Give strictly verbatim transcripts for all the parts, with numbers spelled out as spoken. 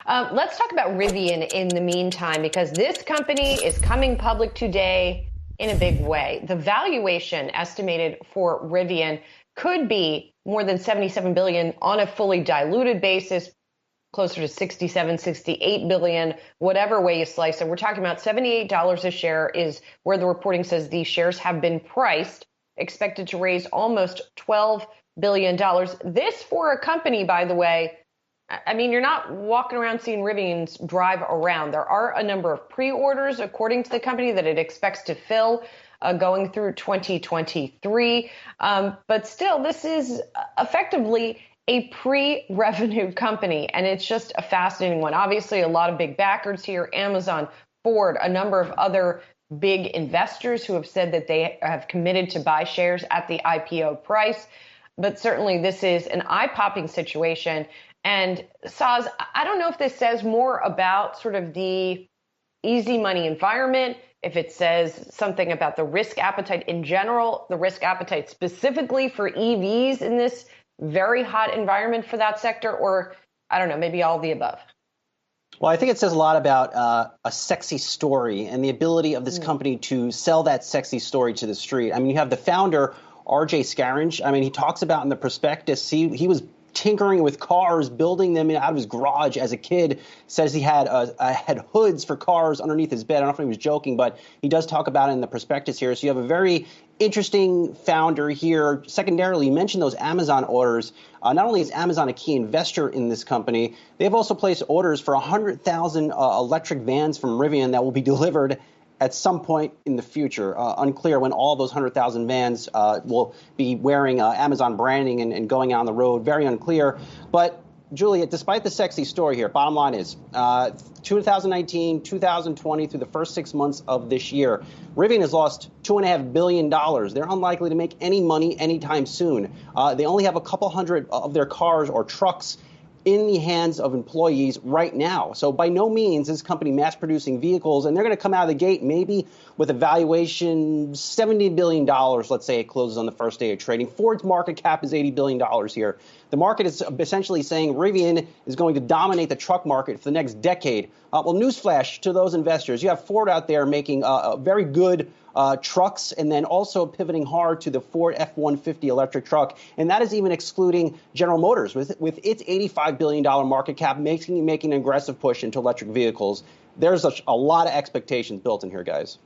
Uh, let's talk about Rivian in the meantime, because this company is coming public today in a big way. The valuation estimated for Rivian could be more than seventy-seven billion dollars on a fully diluted basis, closer to sixty-seven, sixty-eight billion dollars, whatever way you slice it. We're talking about seventy-eight dollars a share is where the reporting says these shares have been priced, expected to raise almost twelve billion dollars. This for a company, by the way, I mean, you're not walking around seeing Rivians drive around. There are a number of pre-orders, according to the company, that it expects to fill uh, going through twenty twenty-three. Um, but still, this is effectively a pre-revenue company, and it's just a fascinating one. Obviously, a lot of big backers here, Amazon, Ford, a number of other big investors who have said that they have committed to buy shares at the I P O price. But certainly, this is an eye-popping situation. And Saz, I don't know if this says more about sort of the easy money environment, if it says something about the risk appetite in general, the risk appetite specifically for E Vs in this very hot environment for that sector, or I don't know, maybe all of the above. Well, I think it says a lot about uh, a sexy story and the ability of this mm. company to sell that sexy story to the street. I mean, you have the founder, R J Scaringe. I mean, he talks about in the prospectus, he, he was tinkering with cars, building them out of his garage as a kid. Says he had uh, uh, had hoods for cars underneath his bed. I don't know if he was joking, but he does talk about it in the prospectus here. So you have a very interesting founder here. Secondarily, you mentioned those Amazon orders. Uh, not only is Amazon a key investor in this company, they've also placed orders for one hundred thousand uh, electric vans from Rivian that will be delivered at some point in the future. Uh, unclear when all those one hundred thousand vans uh, will be wearing uh, Amazon branding and, and going on the road. Very unclear. But, Julia, despite the sexy story here, bottom line is uh, two thousand nineteen, two thousand twenty, through the first six months of this year, Rivian has lost two point five billion dollars. They're unlikely to make any money anytime soon. Uh, they only have a couple hundred of their cars or trucks in the hands of employees right now. So by no means is this company mass producing vehicles, and they're going to come out of the gate maybe with a valuation seventy billion dollars, let's say it closes on the first day of trading. Ford's market cap is eighty billion dollars here. The market is essentially saying Rivian is going to dominate the truck market for the next decade. Uh, well, newsflash to those investors. You have Ford out there making uh, a very good Uh, trucks, and then also pivoting hard to the Ford F one fifty electric truck. And that is even excluding General Motors with with its eighty-five billion dollars market cap, making, making an aggressive push into electric vehicles. There's a, a lot of expectations built in here, guys.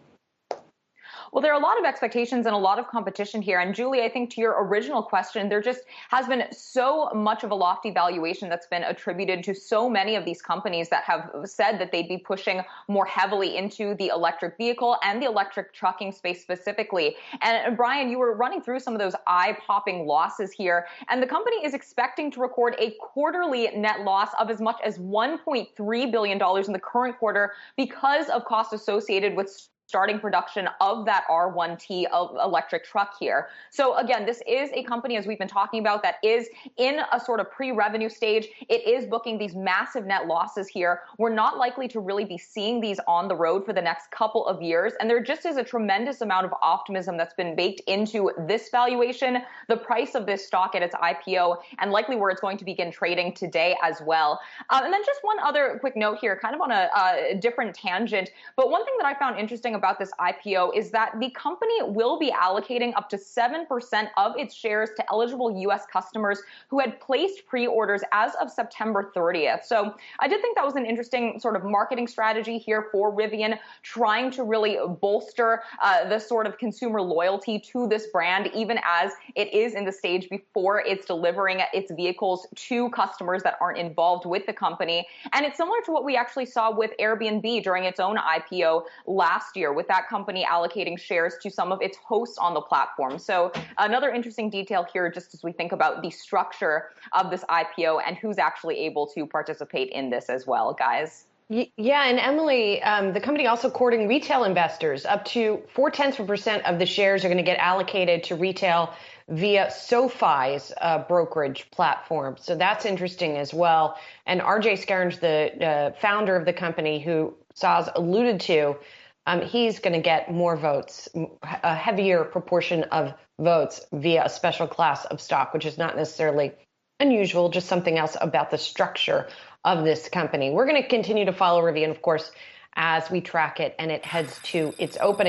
Well, there are a lot of expectations and a lot of competition here. And Julie, I think to your original question, there just has been so much of a lofty valuation that's been attributed to so many of these companies that have said that they'd be pushing more heavily into the electric vehicle and the electric trucking space specifically. And Brian, you were running through some of those eye-popping losses here. And the company is expecting to record a quarterly net loss of as much as one point three billion dollars in the current quarter because of costs associated with starting production of that R one T electric truck here. So again, this is a company, as we've been talking about, that is in a sort of pre-revenue stage. It is booking these massive net losses here. We're not likely to really be seeing these on the road for the next couple of years. And there just is a tremendous amount of optimism that's been baked into this valuation, the price of this stock at its I P O, and likely where it's going to begin trading today as well. Um, and then just one other quick note here, kind of on a, a different tangent, but one thing that I found interesting about this I P O is that the company will be allocating up to seven percent of its shares to eligible U S customers who had placed pre-orders as of September thirtieth. So I did think that was an interesting sort of marketing strategy here for Rivian, trying to really bolster uh, the sort of consumer loyalty to this brand, even as it is in the stage before it's delivering its vehicles to customers that aren't involved with the company. And it's similar to what we actually saw with Airbnb during its own I P O last year, with that company allocating shares to some of its hosts on the platform. So another interesting detail here, just as we think about the structure of this I P O and who's actually able to participate in this as well, guys. Yeah, and Emily, um, the company also courting retail investors. Up to four tenths of a percent of the shares are going to get allocated to retail via SoFi's uh, brokerage platform. So that's interesting as well. And R J Scaringe, the uh, founder of the company, who Saz alluded to, Um, he's going to get more votes, a heavier proportion of votes via a special class of stock, which is not necessarily unusual, just something else about the structure of this company. We're going to continue to follow Rivian, of course, as we track it and it heads to its opening.